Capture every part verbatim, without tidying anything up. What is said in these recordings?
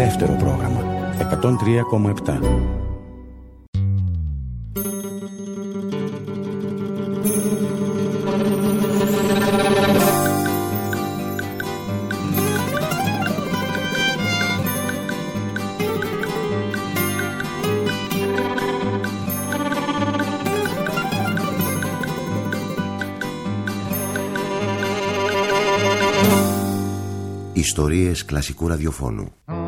δεύτερο πρόγραμμα εκατόν τρία κόμμα επτά. Ιστορίες κλασικού ραδιοφώνου.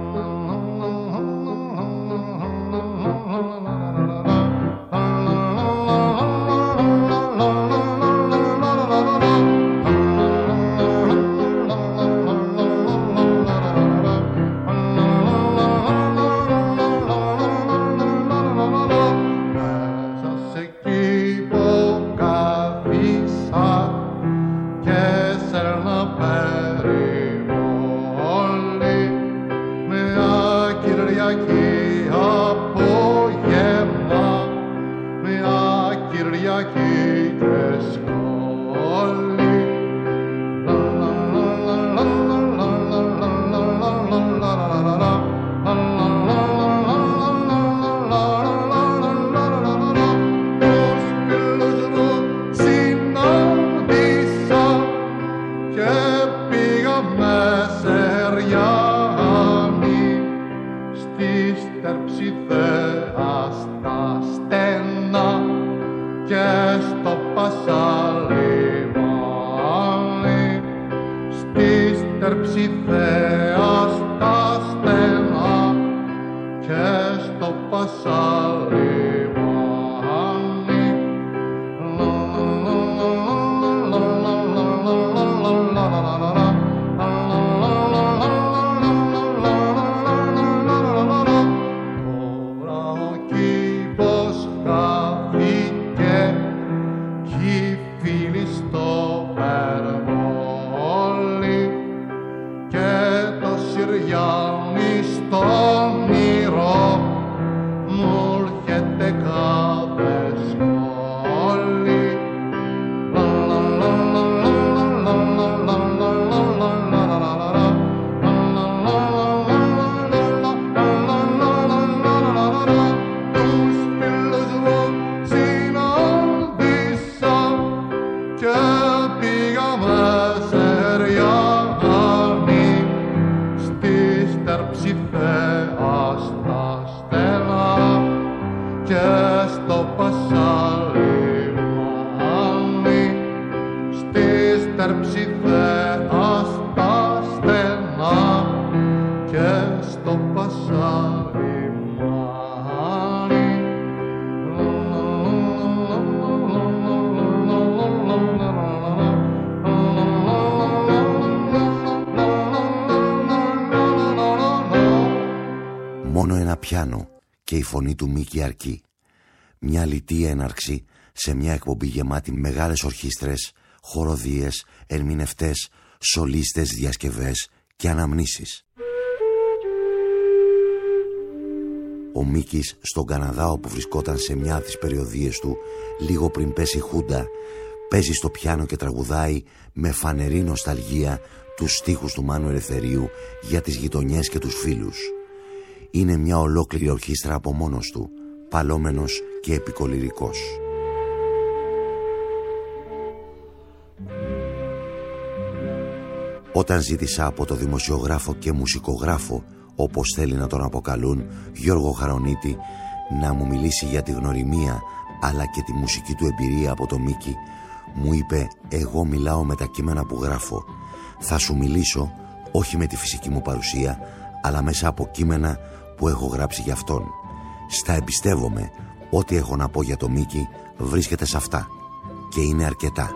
Πιάνο και η φωνή του Μίκη αρκεί. Μια λιτή έναρξη σε μια εκπομπή γεμάτη μεγάλες ορχήστρες, χοροδίες, ερμηνευτές, σολίστες, διασκευές και αναμνήσεις. Ο Μίκης στον Καναδά, όπου βρισκόταν σε μια από τις περιοδίες του λίγο πριν πέσει η Χούντα, παίζει στο πιάνο και τραγουδάει με φανερή νοσταλγία τους στίχους του Μάνου Ελευθερίου για τις γειτονιές και τους φίλους. Είναι μια ολόκληρη ορχήστρα από μόνος του, παλόμενος και επικολυρικός. Όταν ζήτησα από το δημοσιογράφο και μουσικογράφο, όπως θέλει να τον αποκαλούν, Γιώργο Χαρονίτη, να μου μιλήσει για τη γνωριμία αλλά και τη μουσική του εμπειρία από το Μίκη, μου είπε: εγώ μιλάω με τα κείμενα που γράφω. Θα σου μιλήσω όχι με τη φυσική μου παρουσία, αλλά μέσα από κείμενα που έχω γράψει για αυτόν. Στα εμπιστεύομαι. Ό,τι έχω να πω για το Μίκη βρίσκεται σε αυτά. Και είναι αρκετά.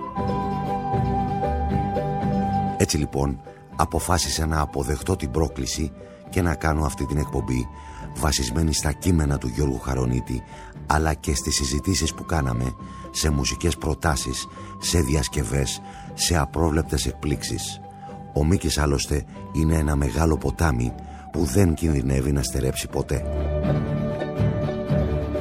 Έτσι λοιπόν αποφάσισα να αποδεχτώ την πρόκληση και να κάνω αυτή την εκπομπή βασισμένη στα κείμενα του Γιώργου Χαρονίτη, αλλά και στις συζητήσεις που κάναμε, σε μουσικές προτάσεις, σε διασκευές, σε απρόβλεπτες εκπλήξεις. Ο Μίκης άλλωστε είναι ένα μεγάλο ποτάμι που δεν κινδυνεύει να στερέψει ποτέ.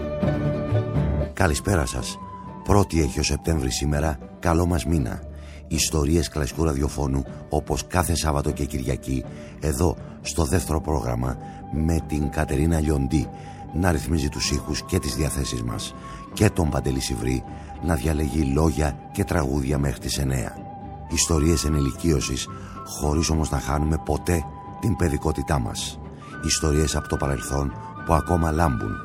Καλησπέρα σας. Πρώτη έχει ο Σεπτέμβρη σήμερα, καλό μας μήνα. Ιστορίες κλασικού ραδιοφώνου, όπως κάθε Σάββατο και Κυριακή, εδώ στο δεύτερο πρόγραμμα, με την Κατερίνα Λιοντή να ρυθμίζει τους ήχους και τις διαθέσεις μας και τον Παντελή Σιβρή να διαλέγει λόγια και τραγούδια μέχρι τις εννέα. Ιστορίες ενηλικίωσης, χωρίς όμως να χάνουμε ποτέ την παιδικότητά μας. Ιστορίες από το παρελθόν που ακόμα λάμπουν.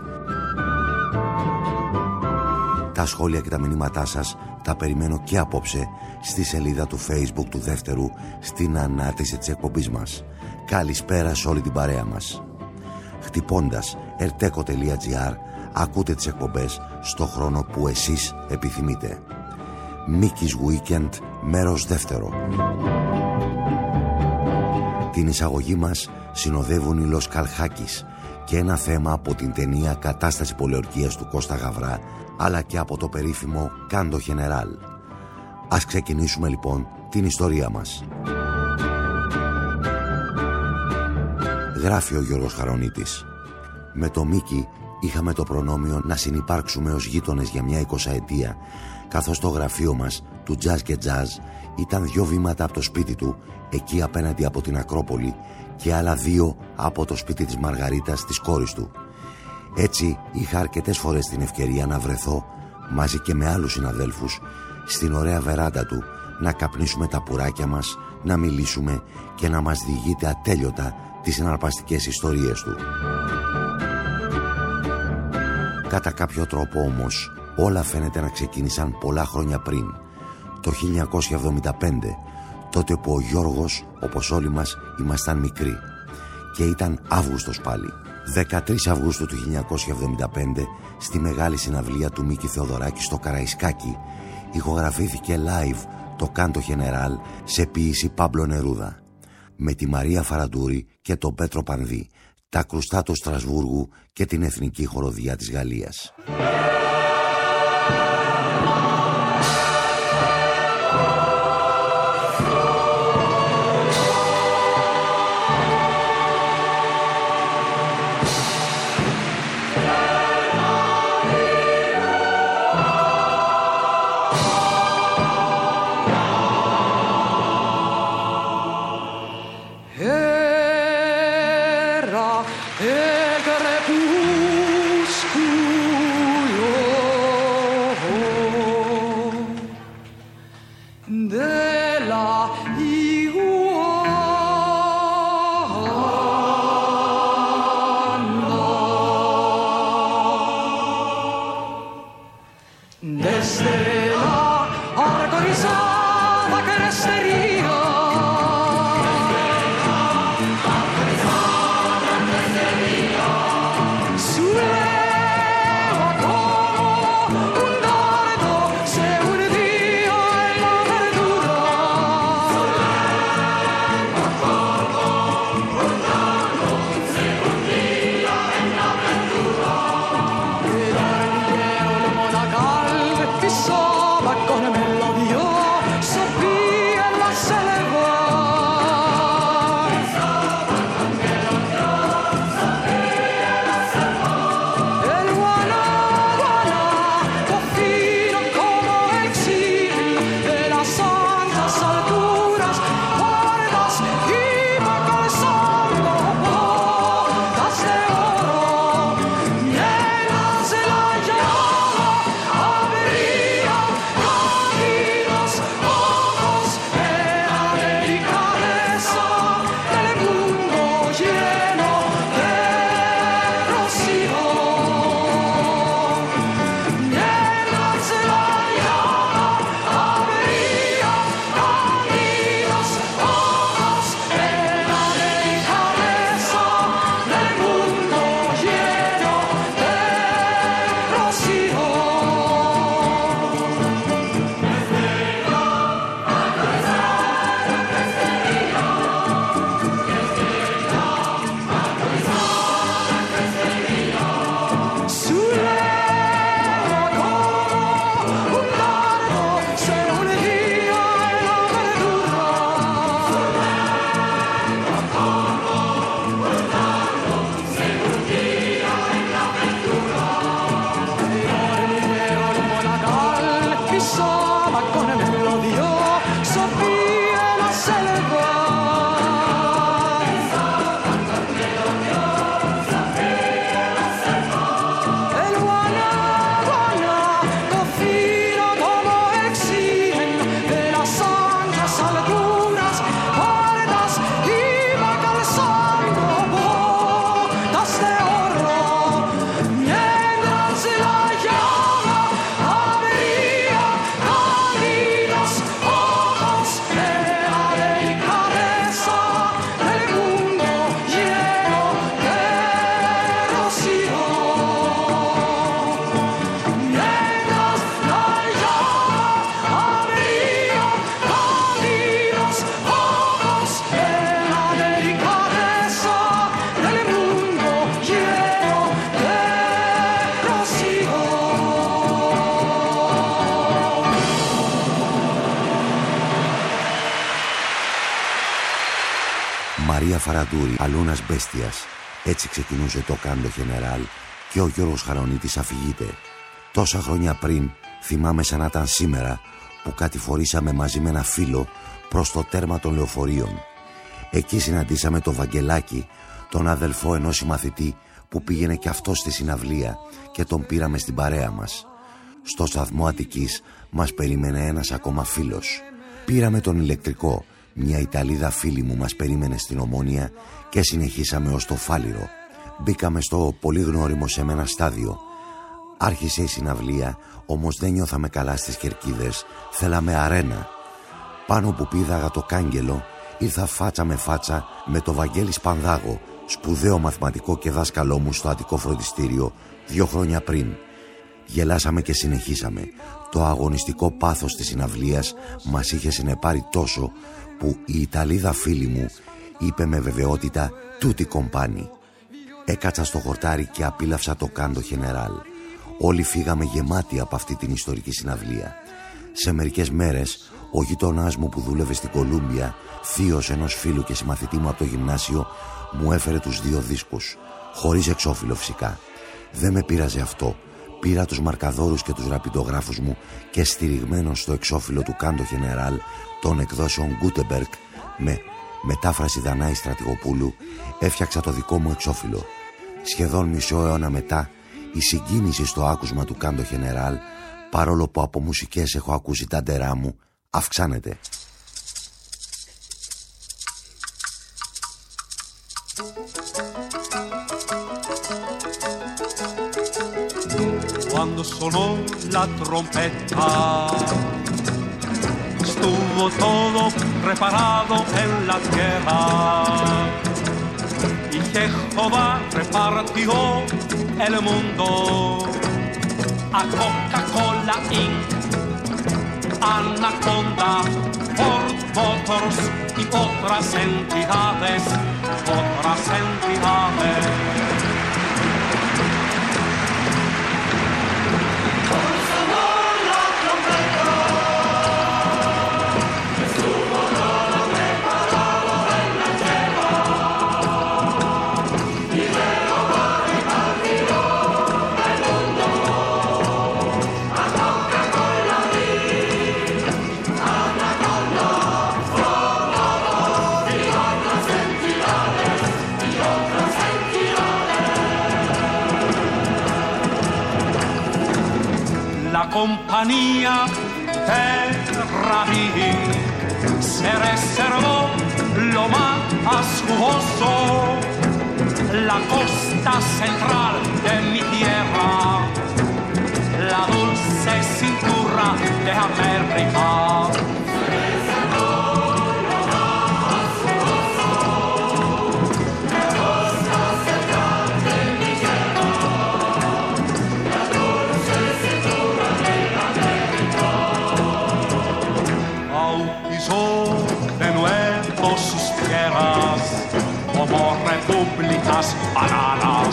Τα σχόλια και τα μηνύματά σας τα περιμένω και απόψε στη σελίδα του Facebook του Δεύτερου, στην ανάρτηση της εκπομπής μας. Καλησπέρα σε όλη την παρέα μας. Χτυπώντας ερτέκο τελεία τζι άρ ακούτε τις εκπομπές στο χρόνο που εσείς επιθυμείτε. Μίκης Weekend, μέρος δεύτερο. Την εισαγωγή μας συνοδεύουν οι Λος Καλχάκης και ένα θέμα από την ταινία Κατάσταση πολιορκίας του Κώστα Γαβρά, αλλά και από το περίφημο Κάντο Γενεράλ. Ας ξεκινήσουμε λοιπόν την ιστορία μας. Γράφει ο Γιώργος Χαρονίτης. Με το Μίκη είχαμε το προνόμιο να συνυπάρξουμε ως γείτονες για μια εικοσαετία, καθώς το γραφείο μας του Jazz και Jazz ήταν δυο βήματα από το σπίτι του, εκεί απέναντι από την Ακρόπολη, και άλλα δύο από το σπίτι της Μαργαρίτας, της κόρης του. Έτσι είχα αρκετές φορές την ευκαιρία να βρεθώ μαζί και με άλλους συναδέλφους στην ωραία βεράντα του, να καπνίσουμε τα πουράκια μας, να μιλήσουμε και να μας διηγείται ατέλειωτα τις συναρπαστικές ιστορίες του. Κατά κάποιο τρόπο όμως όλα φαίνεται να ξεκίνησαν πολλά χρόνια πριν, το χίλια εννιακόσια εβδομήντα πέντε, τότε που ο Γιώργος, όπως όλοι μας, ήμασταν μικροί, και ήταν Αύγουστος πάλι. δεκατρείς Αυγούστου του χίλια εννιακόσια εβδομήντα πέντε, στη μεγάλη συναυλία του Μίκη Θεοδωράκη στο Καραϊσκάκι, ηχογραφήθηκε live το Κάντο Γενεράλ σε ποίηση Πάμπλο Νερούδα, με τη Μαρία Φαραντούρη και τον Πέτρο Πανδί, τα κρουστά του Στρασβούργου και την Εθνική Χοροδία της Γαλλίας. El crepúsculo Μαρία Φαραντούρη, Αλούνας Μπέστιας. Έτσι ξεκινούσε το Κάντο Γενεράλ και ο Γιώργος Χαρονίτης αφηγείται. Τόσα χρόνια πριν, θυμάμαι σαν να ήταν σήμερα, που κατηφορήσαμε μαζί με ένα φίλο προς το τέρμα των λεωφορείων. Εκεί συναντήσαμε το Βαγγελάκη, τον αδελφό ενός συμμαθητή που πήγαινε και αυτό στη συναυλία και τον πήραμε στην παρέα μας. Στο σταθμό Αττικής μας περίμενε ένας ακόμα φίλος. Πήραμε τον ηλεκτρικό. Μια Ιταλίδα φίλη μου μας περίμενε στην Ομόνια και συνεχίσαμε ως το Φάληρο. Μπήκαμε στο πολύ γνώριμο σε μένα στάδιο. Άρχισε η συναυλία, όμως δεν νιώθαμε καλά στις κερκίδες. Θέλαμε αρένα. Πάνω που πήδαγα το κάγκελο, ήρθα φάτσα με φάτσα με το Βαγγέλη Σπανδάγο, σπουδαίο μαθηματικό και δάσκαλό μου στο Αττικό Φροντιστήριο δύο χρόνια πριν. Γελάσαμε και συνεχίσαμε. Το αγωνιστικό πάθος της συναυλίας μας είχε συνεπάρει τόσο που η Ιταλίδα φίλη μου είπε με βεβαιότητα «Τούτη κομπάνι». Έκατσα στο χορτάρι και απίλαυσα το Κάντο Γενεράλ. Όλοι φύγαμε γεμάτοι από αυτή την ιστορική συναυλία. Σε μερικές μέρες ο γείτονάς μου που δούλευε στην Κολούμπια, θείος ενός φίλου και συμμαθητή μου από το γυμνάσιο, μου έφερε τους δύο δίσκους, χωρίς εξώφυλλο φυσικά. Δεν με πείραζε αυτό. Πήρα τους μαρκαδόρους και τους ραπιντογράφους μου και στηριγμένος στο εξώφυλλο του Κάντο Γενεράλ των εκδόσεων Γκούτεμπεργκ με μετάφραση Δανάη Στρατηγοπούλου, έφτιαξα το δικό μου εξώφυλλο. Σχεδόν μισό αιώνα μετά, η συγκίνηση στο άκουσμα του Κάντο Γενεράλ, παρόλο που από μουσικές έχω ακούσει τα ντερά μου, αυξάνεται. Quando sonó la trompeta, estuvo todo preparado en la tierra, y Jehová repartió el mundo a Coca-Cola incorporated, Anaconda, Ford Motors y otras entidades, otras entidades. La compañía de Rabí se reservó lo más jugoso, la costa central de mi tierra, la dulce cintura de América. Como repúblicas bananas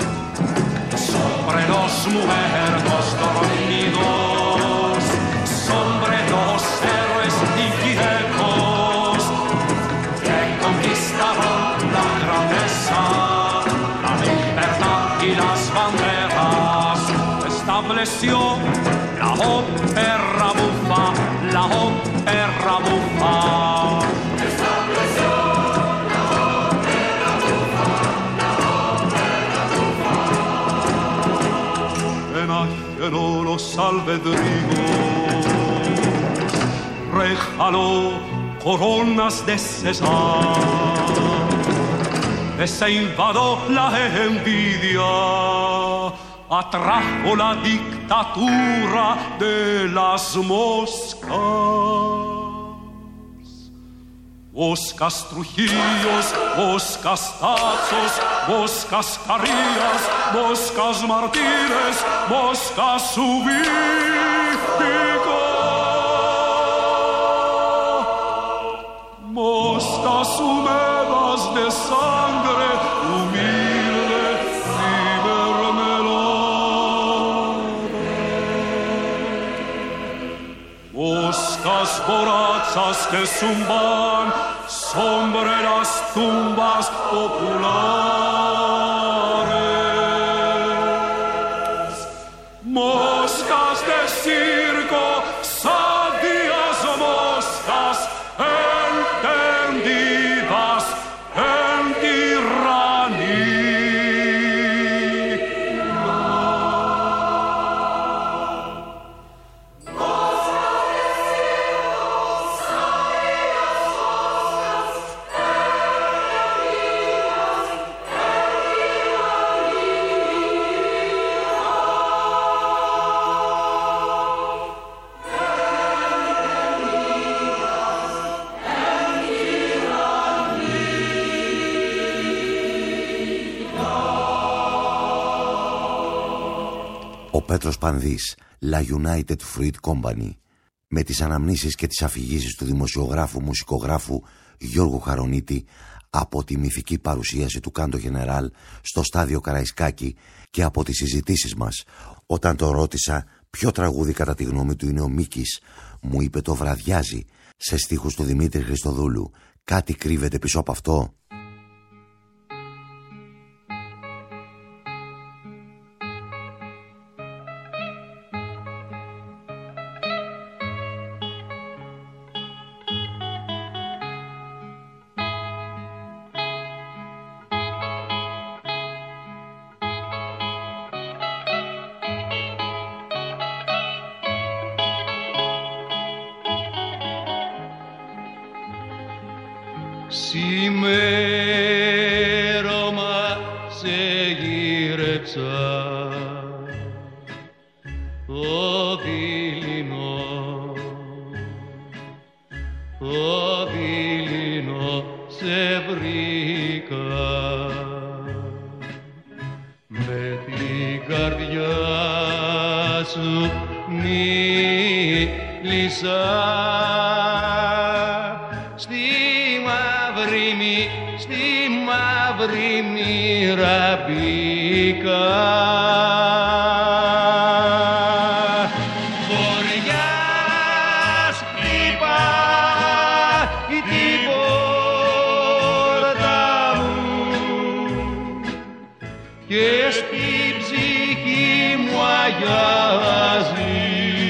sobre los muertos dormidos, sobre los héroes inquietos que conquistaron la grandeza, la libertad y las banderas. Estableció la ópera bufa, la ópera bufa. Enajenó los albedríos, rejaló coronas de César, desinvadó la envidia, atrajo la dictadura de las moscas. Moscas Trujillos, moscas Tazos, moscas Carrillas, moscas Martínez, moscas Ubírica, moscas húmedas de sangre humilde y mermelada, moscas borrachas que zumban sombra sobre las tumbas populares. Moscas de circo, sadias moscas, entendidas en tiranía. Ο Πέτρος Πανδής, La United Fruit Company, με τις αναμνήσεις και τις αφηγήσεις του δημοσιογράφου μουσικογράφου Γιώργου Χαρονίτη από τη μυθική παρουσίαση του Κάντο Γενεράλ στο στάδιο Καραϊσκάκη και από τις συζητήσεις μας. Όταν το ρώτησα ποιο τραγούδι κατά τη γνώμη του είναι ο Μίκης, μου είπε το Βραδιάζει, σε στίχους του Δημήτρη Χριστοδούλου. Κάτι κρύβεται πίσω από αυτό. Σημέρωμα σε γύρεψα το δειλινό, το δειλινό σε βρήκα, με την καρδιά σου μίλησα. Στη μαύρη μοίρα μπήκα, βοριάς χτυπάει την πόρτα μου και στη ψυχή μου αγιάζει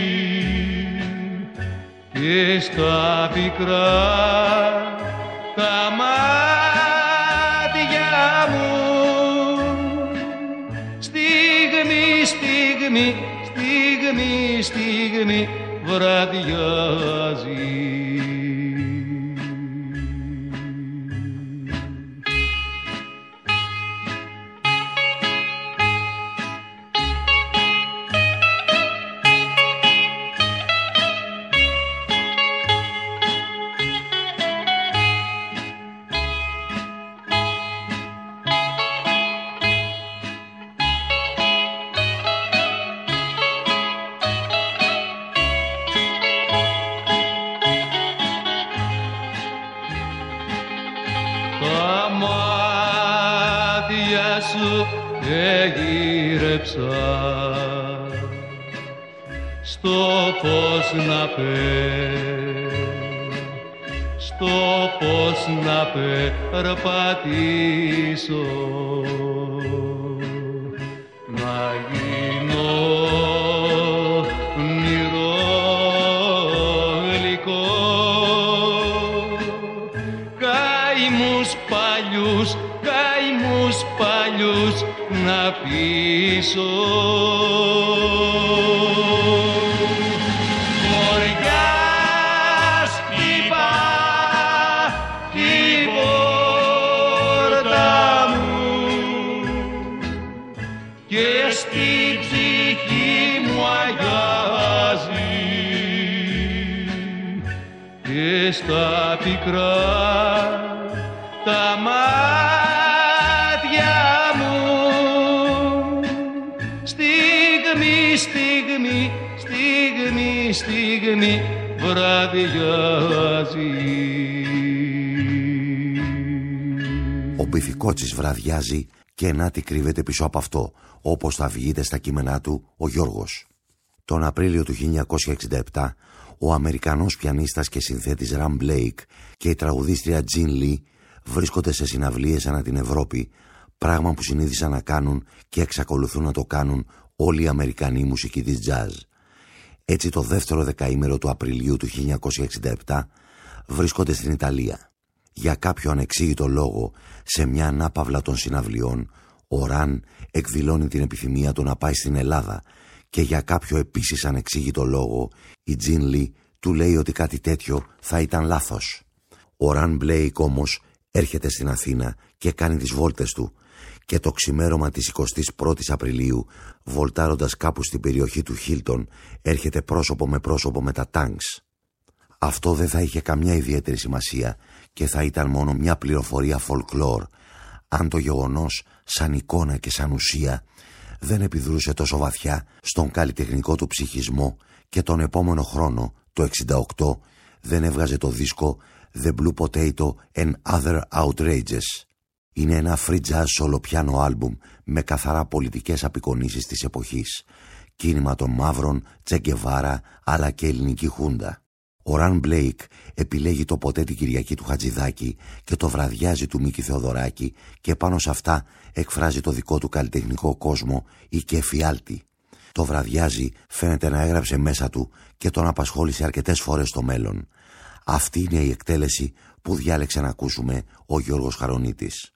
και στα πικρά τα μάτια μου στιγμή, στιγμή, στιγμή, στιγμή βραδιάζει. Εγύρεψα στο πώς να πέ, στο πώς να περπατήσω, να γίνω ονειρόλικο, καημούς παλιούς, καημούς παλιούς να πείσω. Βοριάς χτυπά την πόρτα μου και στη ψυχή μου αγιάζει και στα πικρά τα μάτια μου στιγμή, στιγμή, στιγμή, στιγμή βραδιάζει. Ο Μπιφικότσης βραδιάζει και να τι κρύβεται πίσω από αυτό, όπως θα βγείτε στα κείμενά του ο Γιώργος. Τον Απρίλιο του χίλια εννιακόσια εξήντα επτά, ο Αμερικανός πιανίστας και συνθέτης Ραμ Μπλέικ και η τραγουδίστρια Τζιν Λι βρίσκονται σε συναυλίες ανά την Ευρώπη, πράγμα που συνήθισαν να κάνουν και εξακολουθούν να το κάνουν όλοι οι Αμερικανοί μουσικοί της jazz. Έτσι το δεύτερο δεκαήμερο του Απριλίου του χίλια εννιακόσια εξήντα επτά βρίσκονται στην Ιταλία. Για κάποιο ανεξήγητο λόγο, σε μια ανάπαυλα των συναυλιών, ο Ραν εκδηλώνει την επιθυμία του να πάει στην Ελλάδα και για κάποιο επίσης ανεξήγητο λόγο η Τζιν Λι του λέει ότι κάτι τέτοιο θα ήταν λάθος. Ο Ραν Μπλέικ όμως έρχεται στην Αθήνα και κάνει τις βόλτες του και το ξημέρωμα της εικοστής πρώτης Απριλίου, βολτάροντας κάπου στην περιοχή του Χίλτον, έρχεται πρόσωπο με πρόσωπο με τα τάγκς. Αυτό δεν θα είχε καμιά ιδιαίτερη σημασία και θα ήταν μόνο μια πληροφορία folklore, αν το γεγονός σαν εικόνα και σαν ουσία δεν επιδρούσε τόσο βαθιά στον καλλιτεχνικό του ψυχισμό και τον επόμενο χρόνο, το εξήντα οκτώ, δεν έβγαζε το δίσκο The Blue Potato and Other Outrages. Είναι ένα free jazz solo piano album με καθαρά πολιτικές απεικονίσεις της εποχής, κίνημα των μαύρων, Τσεγκεβάρα αλλά και ελληνική χούντα. Ο Ραν Μπλέικ επιλέγει το ποτέ την Κυριακή του Χατζηδάκη και το βραδιάζει του Μίκη Θεοδωράκη και πάνω σε αυτά εκφράζει το δικό του καλλιτεχνικό κόσμο η Κεφιάλτη. Το βραδιάζει φαίνεται να έγραψε μέσα του και τον απασχόλησε αρκετές φορές στο μέλλον. Αυτή είναι η εκτέλεση που διάλεξε να ακούσουμε ο Γιώργος Χαρονίτης.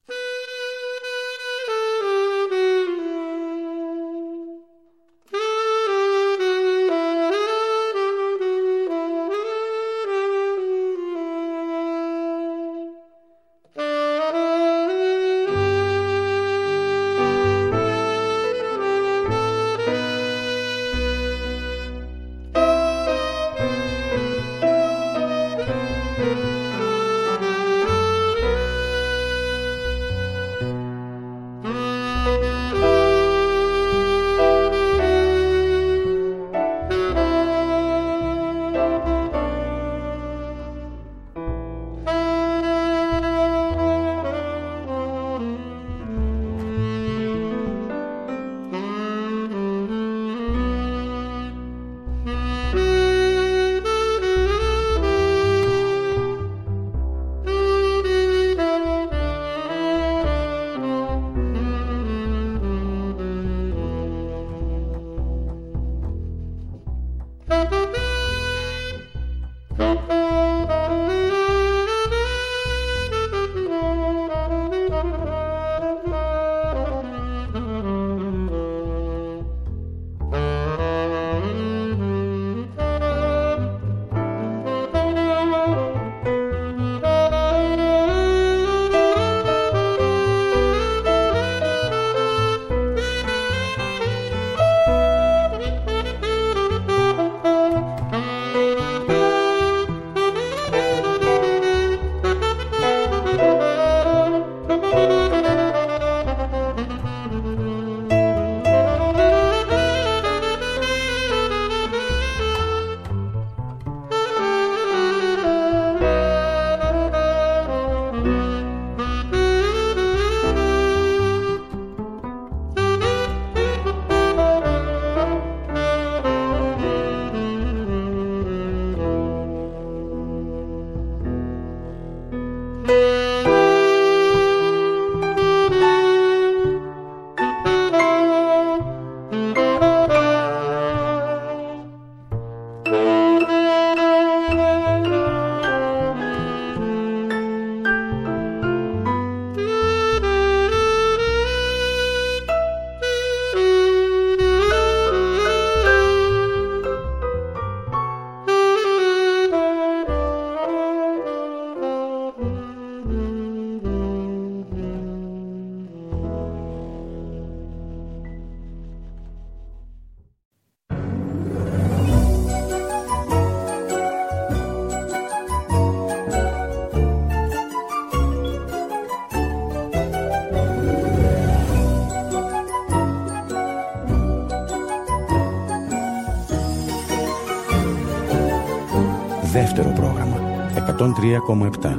Δεύτερο πρόγραμμα, εκατόν τρία κόμμα επτά.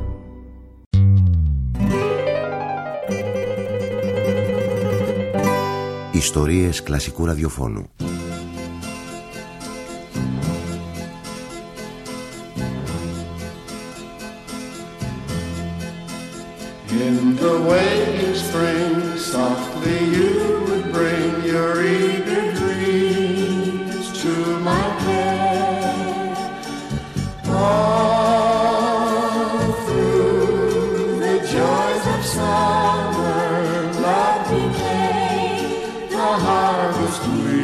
Ιστορίες κλασικού ραδιοφώνου. In the waking spring, softly you would bring your eager dreams to my bed. All through the joys of summer, love became the harvest we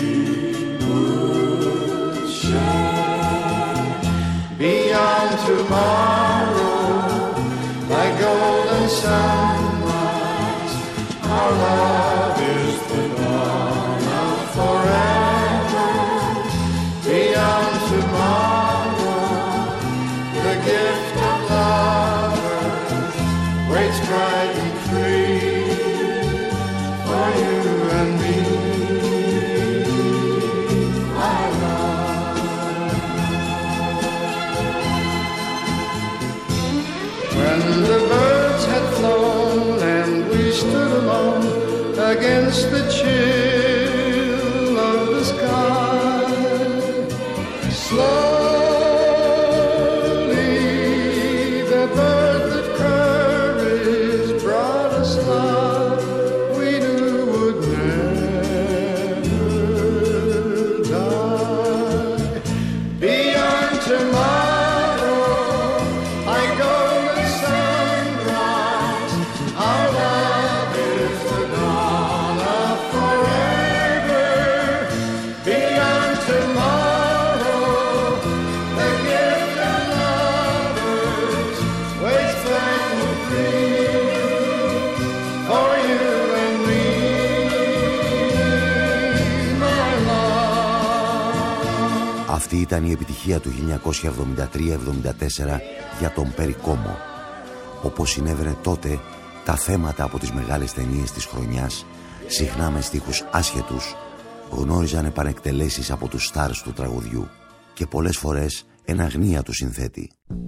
would share. Beyond tomorrow, like golden sunrise, our love is the dawn of forever. Beyond tomorrow, the gift of lovers waits bright and free for you and me. Our love. When the birds had flown and we stood alone against the chill of the sky, slowly the bird that courage brought us love we knew would never die. Beyond tomorrow, I go the sunrise, our love is the dawn of forever. Beyond tomorrow, the gift of lovers waits bright and free for you and me, my love. Αυτή ήταν η επιτυχία του χίλια εννιακόσια εβδομήντα τρία εβδομήντα τέσσερα για τον Περι Como. Όπως συνέβαινε τότε, τα θέματα από τις μεγάλες ταινίες της χρονιάς, συχνά με στίχους άσχετους, γνώριζαν επανεκτελέσεις από τους στάρς του τραγουδιού και πολλές φορές εν αγνία του συνθέτη.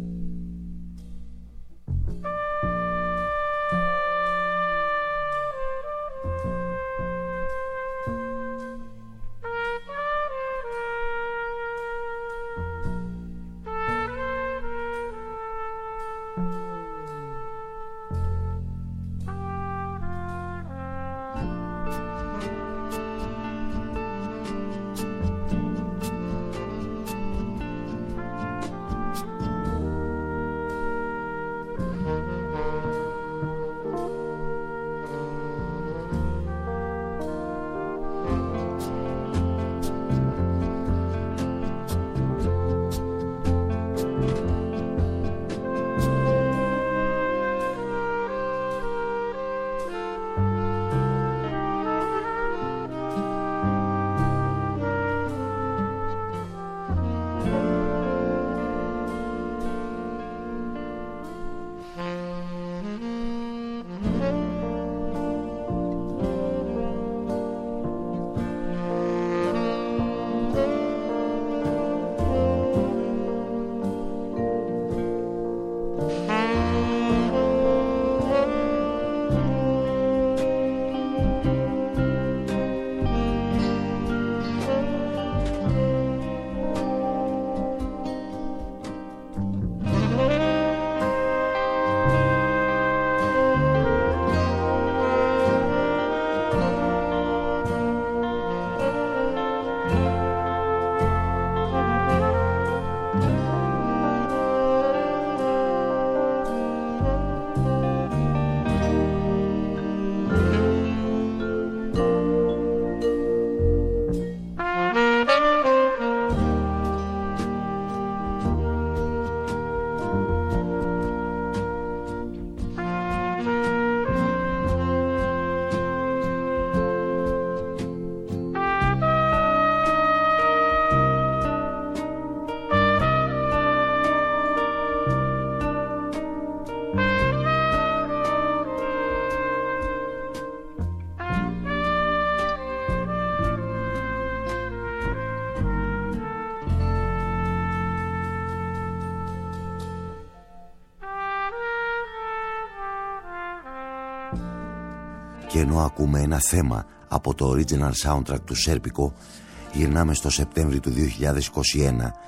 Και ενώ ακούμε ένα θέμα από το original soundtrack του Σέρπικο, γυρνάμε στο Σεπτέμβρη του δύο χιλιάδες είκοσι ένα,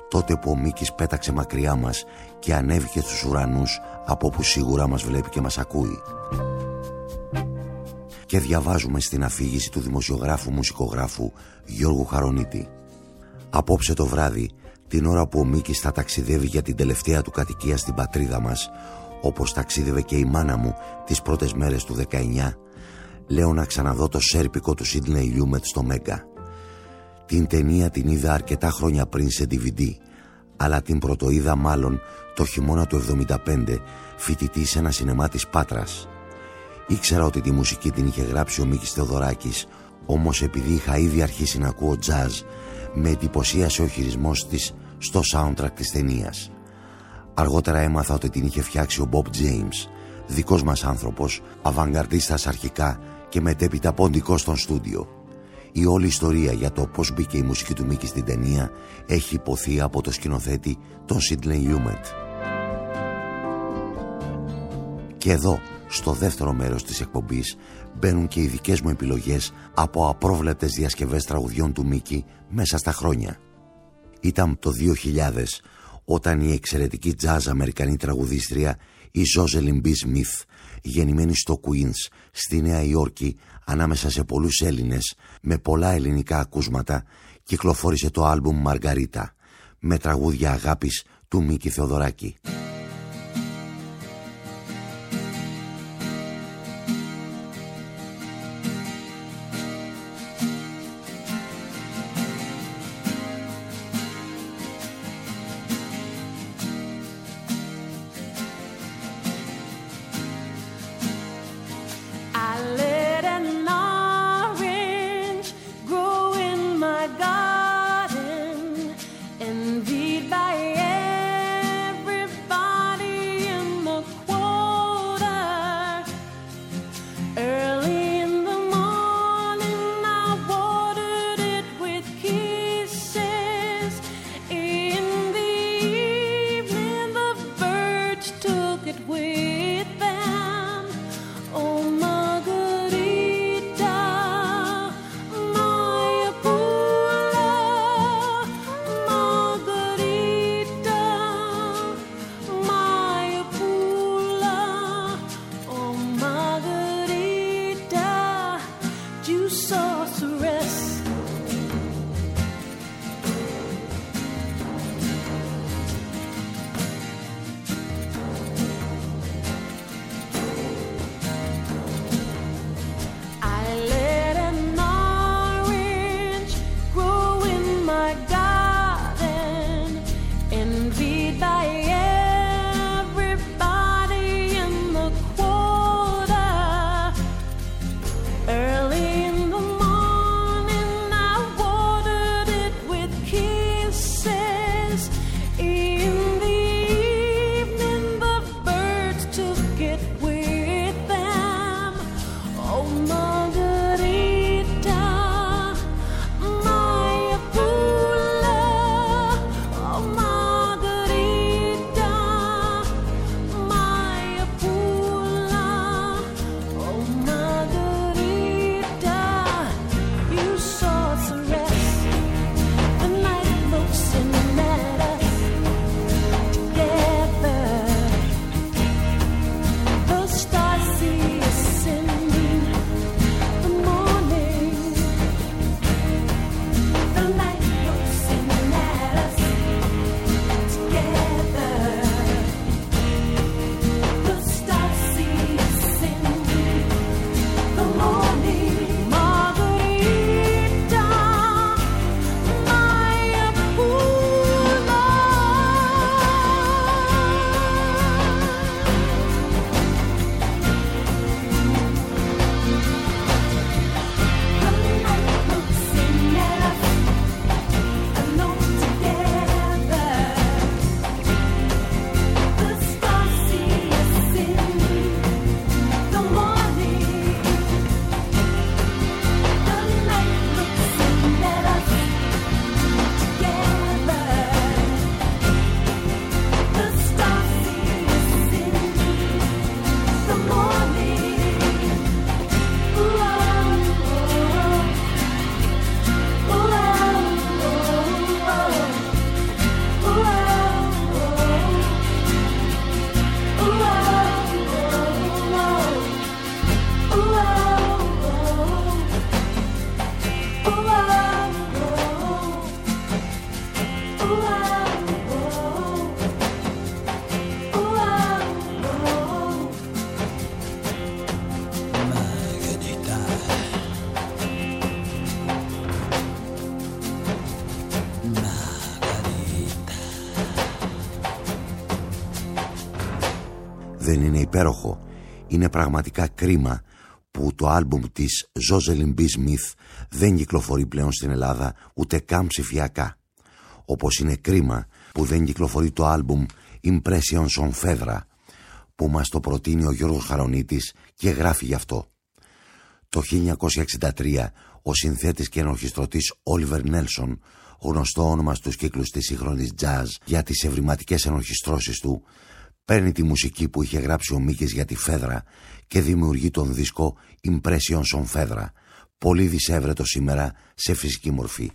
τότε που ο Μίκης πέταξε μακριά μας και ανέβηκε στους ουρανούς, από όπου σίγουρα μας βλέπει και μας ακούει. Και διαβάζουμε στην αφήγηση του δημοσιογράφου μουσικογράφου Γιώργου Χαρονίτη. Απόψε το βράδυ, την ώρα που ο Μίκης θα ταξιδεύει για την τελευταία του κατοικία στην πατρίδα μας, όπως ταξίδευε και η μάνα μου τις πρώτες μέρες του δεκαεννιά, λέω να ξαναδώ το σέρπικο του Σίντνεϊ Λιούμετ στο Μέγκα. Την ταινία την είδα αρκετά χρόνια πριν σε ντι βι ντι, αλλά την πρωτοείδα μάλλον το χειμώνα του εβδομήντα πέντε, φοιτητή σε ένα σινεμά της Πάτρας. Ήξερα ότι τη μουσική την είχε γράψει ο Μίκης Θεοδωράκης, όμως επειδή είχα ήδη αρχίσει να ακούω jazz, με εντυπωσίασε ο χειρισμός της στο soundtrack της ταινίας. Αργότερα έμαθα ότι την είχε φτιάξει ο Bob James, δικός μας άνθρωπος, αβανγκαρδίστας αρχικά και μετέπειτα ποντικός στον στούντιο. Η όλη ιστορία για το πώς μπήκε η μουσική του Μίκη στην ταινία έχει υποθεί από το σκηνοθέτη τον Σίντνεϊ Λιούμετ. Και εδώ, στο δεύτερο μέρος της εκπομπής, μπαίνουν και οι δικές μου επιλογές από απρόβλεπτες διασκευές τραγουδιών του Μίκη μέσα στα χρόνια. Ήταν το δύο χιλιάδες, όταν η εξαιρετική jazz αμερικανή τραγουδίστρια η Ζόζελιν Μπι Σμιθ, γεννημένη στο Queens στη Νέα Υόρκη ανάμεσα σε πολλούς Έλληνες με πολλά ελληνικά ακούσματα, κυκλοφόρησε το άλμπουμ Μαργαρίτα με τραγούδια αγάπης του Μίκη Θεοδωράκη. By everybody υπέροχο. Είναι πραγματικά κρίμα που το άλμπουμ της Jocelyn B. Smith δεν κυκλοφορεί πλέον στην Ελλάδα ούτε καν ψηφιακά. Όπως είναι κρίμα που δεν κυκλοφορεί το άλμπουμ Impressions on Fedra, που μας το προτείνει ο Γιώργος Χαρονίτης και γράφει γι' αυτό. Το χίλια εννιακόσια εξήντα τρία ο συνθέτης και ενορχιστρωτής Oliver Nelson, γνωστό όνομα στους κύκλους της σύγχρονης jazz για τις ευρηματικές ενορχιστρώσεις του, παίρνει τη μουσική που είχε γράψει ο Μίκης για τη Φέδρα και δημιουργεί τον δίσκο Impressions on Fedra, πολύ δυσέβρετο σήμερα σε φυσική μορφή.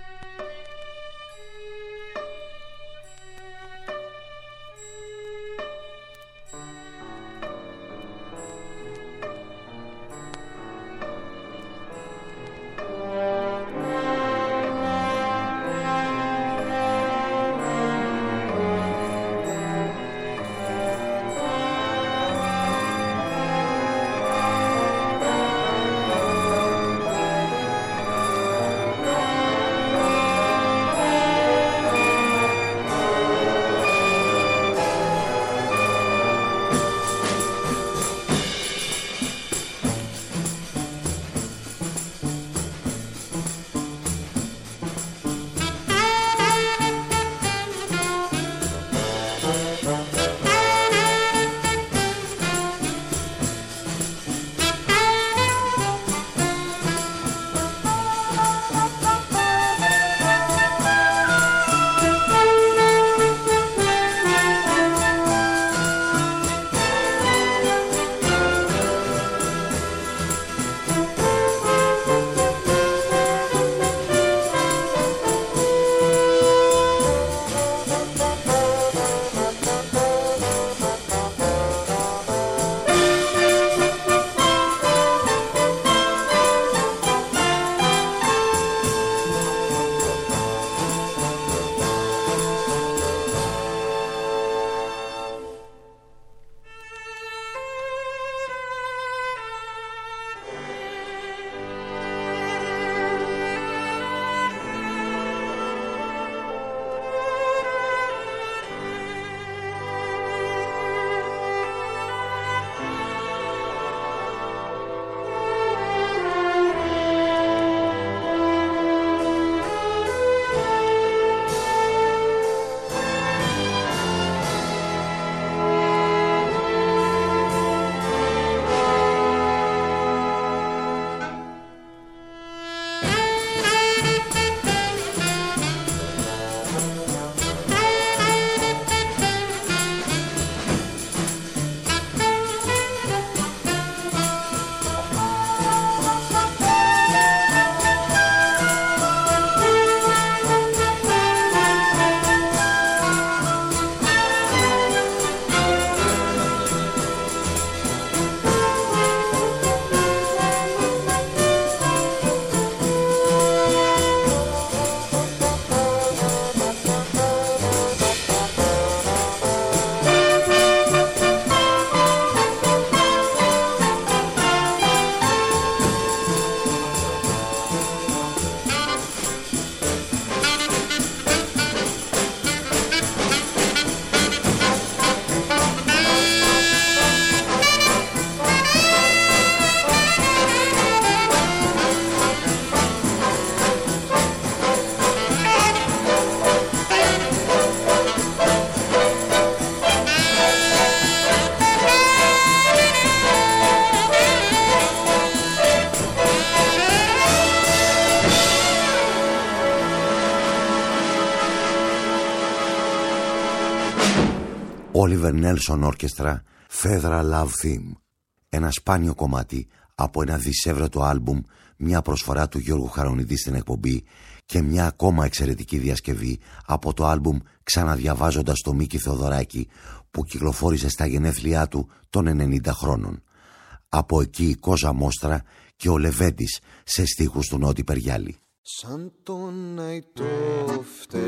Oliver Nelson Orchestra, Fedra Love Theme. Ένα σπάνιο κομμάτι από ένα δισεύρετο άλμπουμ, μια προσφορά του Γιώργου Χαρονίδη στην εκπομπή και μια ακόμα εξαιρετική διασκευή από το άλμπουμ Ξαναδιαβάζοντας το Μίκη Θεοδωράκη, που κυκλοφόρησε στα γενέθλιά του των ενενήντα χρόνων. Από εκεί η Κόζα Μόστρα και ο Λεβέντης σε στίχους του Νότι Περιάλη. Σαν τον αϊτό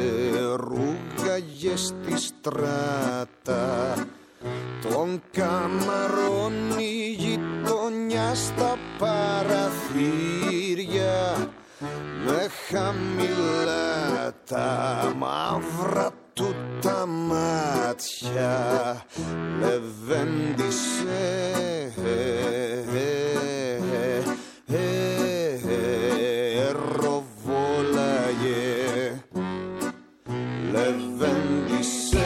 φτερούγαγε στη στράτα, τον καμαρώνει γειτονιά στα παραθύρια, με χαμηλά τα μαύρα του τα μάτια λεβέντισε, ροβόλαγε, λεβέντισε,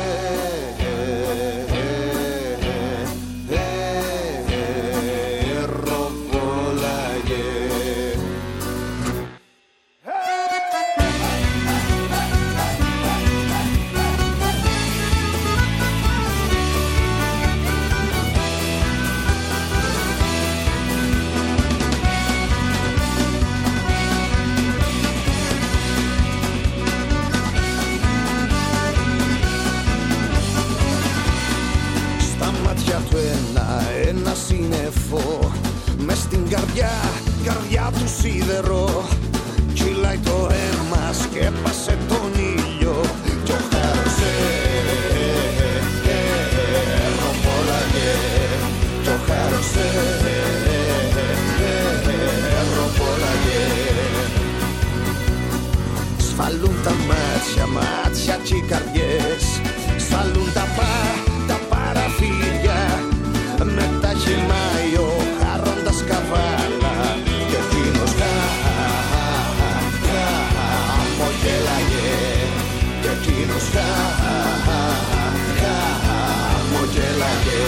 ένα σύννεφο μες στην καρδιά, καρδιά του σίδερο. Κυλάει το αίμα, σκέπασε τον ήλιο κι ο χάρωσε, ροπόλαγε, κι ο χάρωσε, ροπόλαγε. Σφαλούν τα μάτια, μάτια κι οι καρδιές, σφαλούν τα πα, τα παραθύρια. Μετά χυμάει ο χαρώντας καβάλα και εκείνος χαμογέλαγε, και εκείνος χαμογέλαγε.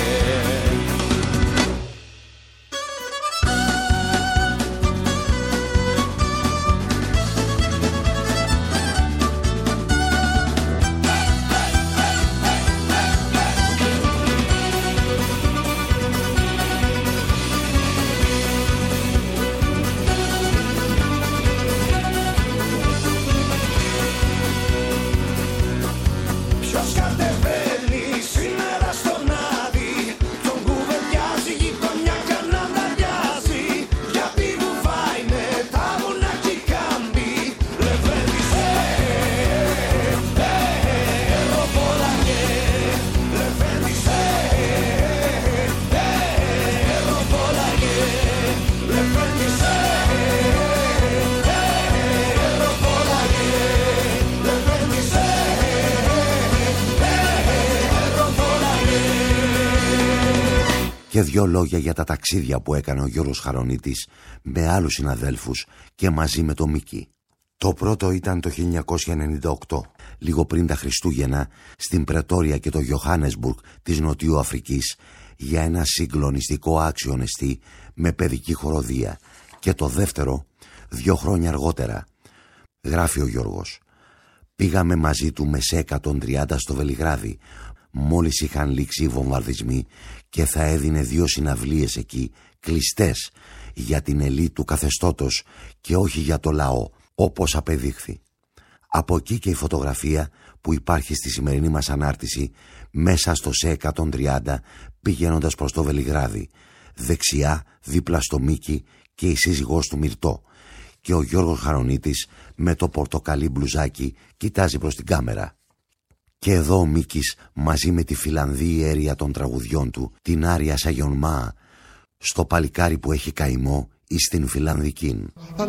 Και δυο λόγια για τα ταξίδια που έκανε ο Γιώργος Χαρονίτης με άλλους συναδέλφους και μαζί με το Μίκη. Το πρώτο ήταν το χίλια εννιακόσια ενενήντα οκτώ, λίγο πριν τα Χριστούγεννα, στην Πρετόρια και το Γιοχάνεσμπουργκ της Νοτιού Αφρικής, για ένα συγκλονιστικό άξιο εστί με παιδική χοροδία. Και το δεύτερο, δύο χρόνια αργότερα. Γράφει ο Γιώργος: πήγαμε μαζί του με σε εκατόν τριάντα στο Βελιγράδι, μόλις είχαν λήξει οι βομβαρδισμοί, και θα έδινε δύο συναυλίες εκεί, κλειστές, για την ελίτ του καθεστώτος και όχι για το λαό, όπως απεδείχθη. Από εκεί και η φωτογραφία που υπάρχει στη σημερινή μας ανάρτηση, μέσα στο σε εκατόν τριάντα, πηγαίνοντας προς το Βελιγράδι, δεξιά δίπλα στο Μίκη και η σύζυγός του Μυρτώ, και ο Γιώργος Χαρονίτης με το πορτοκαλί μπλουζάκι κοιτάζει προς την κάμερα. Και εδώ ο Μίκης μαζί με τη Φιλανδή ιέρια των τραγουδιών του, την Άρια Σαγιονμά, στο παλικάρι που έχει καημό ή στην Φιλανδική.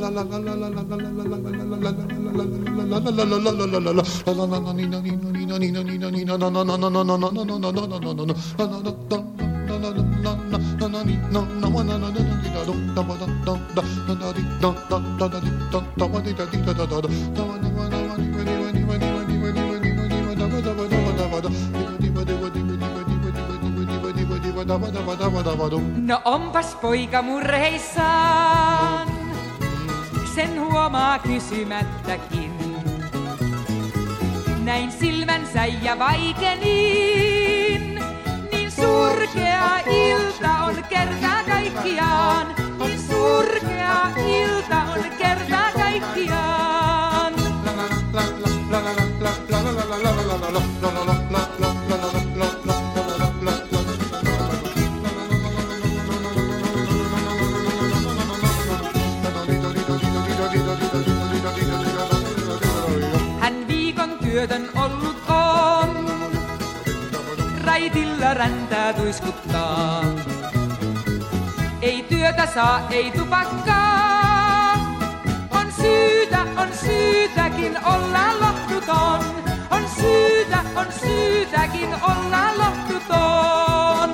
No onpas poika murheissaan, sen huomaa kysymättäkin. Näin silmänsä ja vaikenin, niin surkea ilta on kerta kaikkiaan, niin surkea ilta on kerta kaikkiaan. Työtön ollut on, raitilla räntää tuiskuttaa. Ei työtä saa, ei tupakkaa, on syytä, on syytäkin olla lohduton, on syytä. syytä, on syytäkin olla lohduton.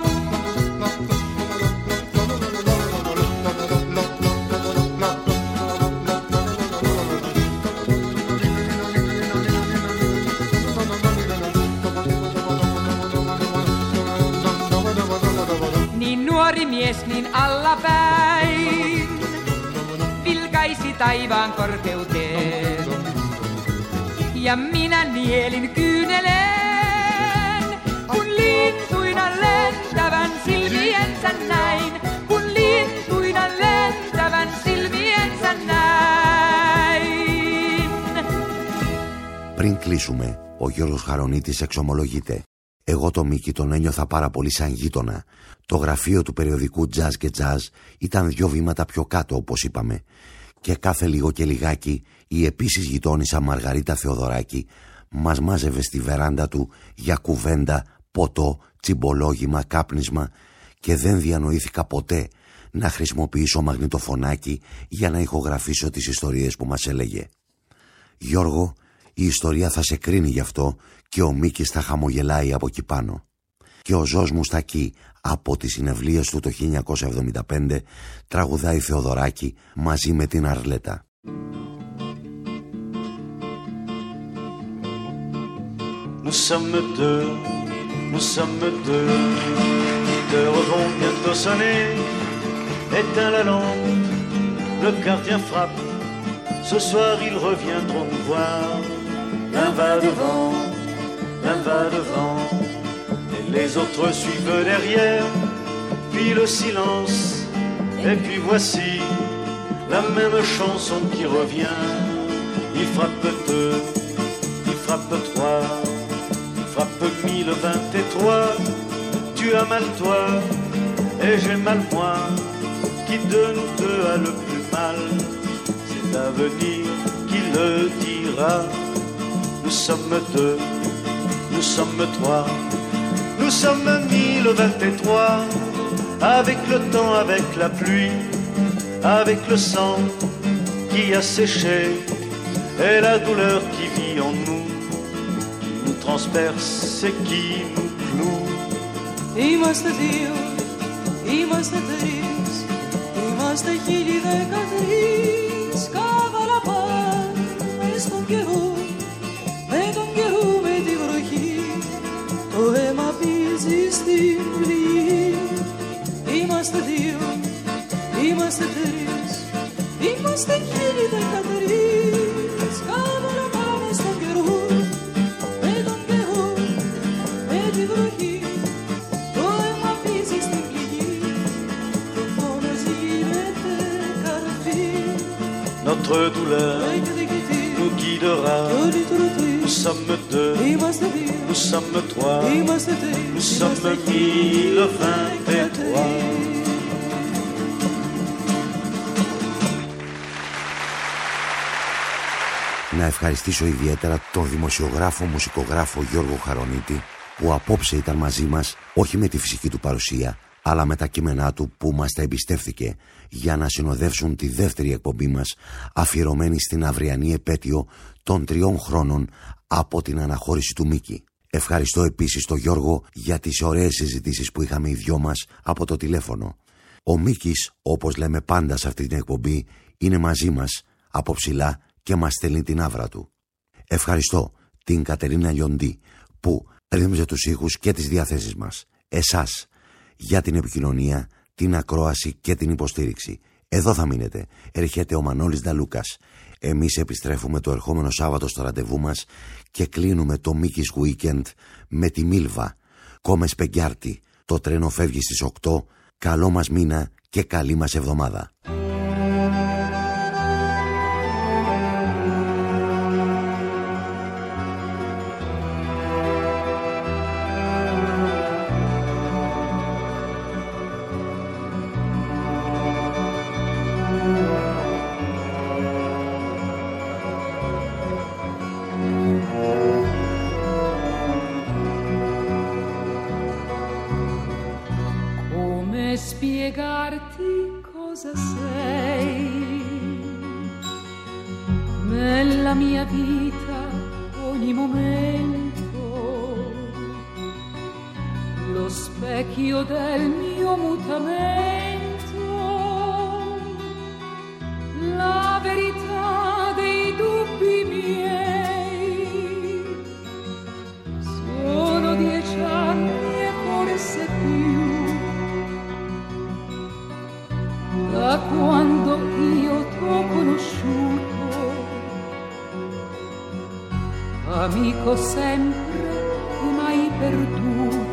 Niin nuori mies niin allapäin vilkaisi taivaan korkeuteen. Ja minä nielin kyynelen, kun lintuina lentävän silmiensä näin, kun lintuina lentävän silmiensä näin. Πριν κλείσουμε, ο Γιώργος Χαρονίτης εξομολογείται. Εγώ το Μίκη τον ένιωθα πάρα πολύ σαν γείτονα. Το γραφείο του περιοδικού Jazz και Jazz ήταν δυο βήματα πιο κάτω, όπως είπαμε. Και κάθε λίγο και λιγάκι η επίσης γειτόνισσα Μαργαρίτα Θεοδωράκη μας μάζευε στη βεράντα του για κουβέντα, ποτό, τσιμπολόγημα, κάπνισμα και δεν διανοήθηκα ποτέ να χρησιμοποιήσω μαγνητοφωνάκι για να ηχογραφήσω τις ιστορίες που μας έλεγε. Γιώργο, η ιστορία θα σε κρίνει γι' αυτό και ο Μίκης θα χαμογελάει από εκεί πάνω. Και ο Ζως Μουστακή από τις συναυλίες του το χίλια εννιακόσια εβδομήντα πέντε τραγουδάει Θεοδωράκη μαζί με την Αρλέτα. Nous sommes deux, nous sommes deux, deux heures vont bientôt sonner. Éteins la lampe, le gardien frappe, ce soir ils reviendront nous voir. L'un va devant, l'un va devant, et les autres suivent derrière. Puis le silence, et puis voici la même chanson qui revient. Il frappe deux, il frappe trois, il frappe mille vingt-trois. Tu as mal toi, et j'ai mal moi, qui de nous deux a le plus mal? C'est l'avenir qui le dira. Nous sommes deux, nous sommes trois, nous sommes mille vingt-trois. Avec le temps, avec la pluie, avec le sang qui a séché, et la douleur qui vit en nous, qui nous transperce et qui nous cloue. Είμαστε δύο, είμαστε τρεις, είμαστε χίλιοι δεκατρεις. Κάβαλα πάμε στον καιρό, με τον καιρό, με τη βροχή. Το αίμα πίζει στην πληγή. Είμαστε δύο, είμαστε τρεις, είμαστε χίλιοι δεκατρεις. Κάβαλα πάμε στον καιρό, με τον καιρό, με τη βροχή. Το αίμα πίζει στην πληγή, το πόνος γίνεται καρφί. Notre douleur nous guidera. Nous sommes deux, nous sommes trois, nous sommes mille vingt-trois. Να ευχαριστήσω ιδιαίτερα τον δημοσιογράφο, μουσικογράφο Γιώργο Χαρονίτη, που απόψε ήταν μαζί μας όχι με τη φυσική του παρουσία, αλλά με τα κείμενά του που μας τα εμπιστεύθηκε για να συνοδεύσουν τη δεύτερη εκπομπή μας, αφιερωμένη στην αυριανή επέτειο των τριών χρόνων από την αναχώρηση του Μίκη. Ευχαριστώ επίσης τον Γιώργο για τις ωραίες συζητήσεις που είχαμε οι δυο μας από το τηλέφωνο. Ο Μίκης, όπως λέμε πάντα σε αυτή την εκπομπή, είναι μαζί μας από ψηλά και μας στέλνει την άβρα του. Ευχαριστώ την Κατερίνα Λιοντή που ρύθμιζε τους ήχους και τις διαθέσεις μας. Εσάς για την επικοινωνία, την ακρόαση και την υποστήριξη. Εδώ θα μείνετε. Έρχεται ο Μανώλης Νταλούκας. Εμείς επιστρέφουμε το ερχόμενο Σάββατο στο ραντεβού μας και κλείνουμε το Mickey's Weekend με τη Μίλβα. Κόμε Σπεγκιάρτη. Το τρένο φεύγει στις οκτώ. Καλό μας μήνα και καλή μας εβδομάδα. Spiegarti cosa sei nella mia vita, ogni momento lo specchio del mio mutamento, la verità dei dubbi miei. Sono dieci anni e forse più da quando io t'ho conosciuto, amico sempre e mai perduto.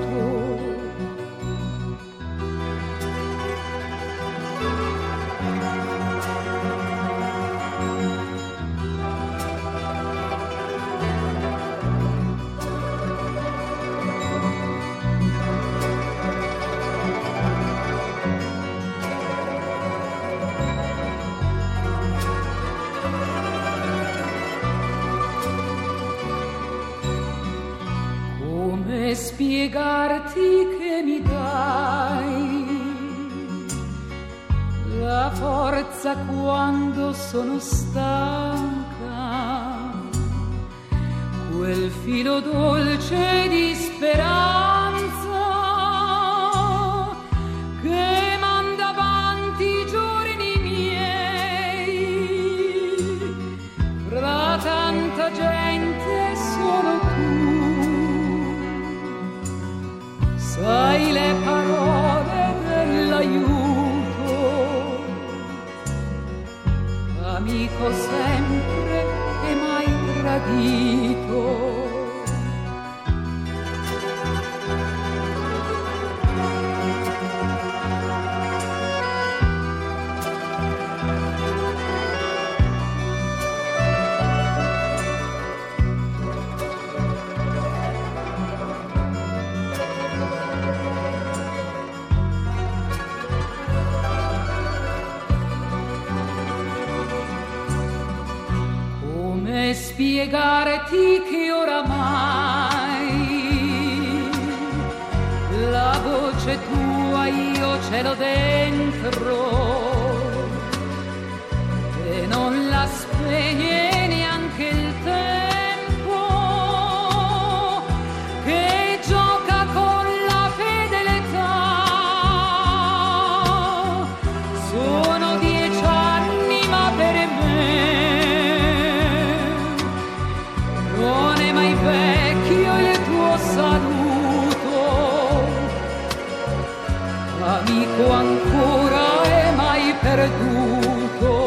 Spiegarti che mi dai la forza quando sono stanca, quel filo dolce di speranza che manda avanti i giorni miei. Fra tanta gente solo tu sai le parole dell'aiuto, amico sempre e mai tradito. Spiegarti che oramai la voce tua io ce l'ho dentro e non la spegne neanche il tempo che gioca con la fedeltà. Sono dieci anni ma per me non è mai vecchio il tuo saluto, amico ancora è mai perduto.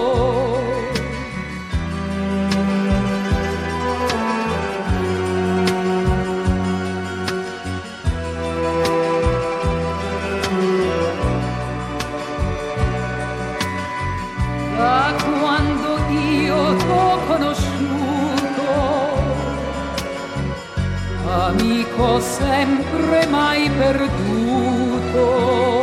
Da quando io t'ho conosciuto, amico sempre mai perduto.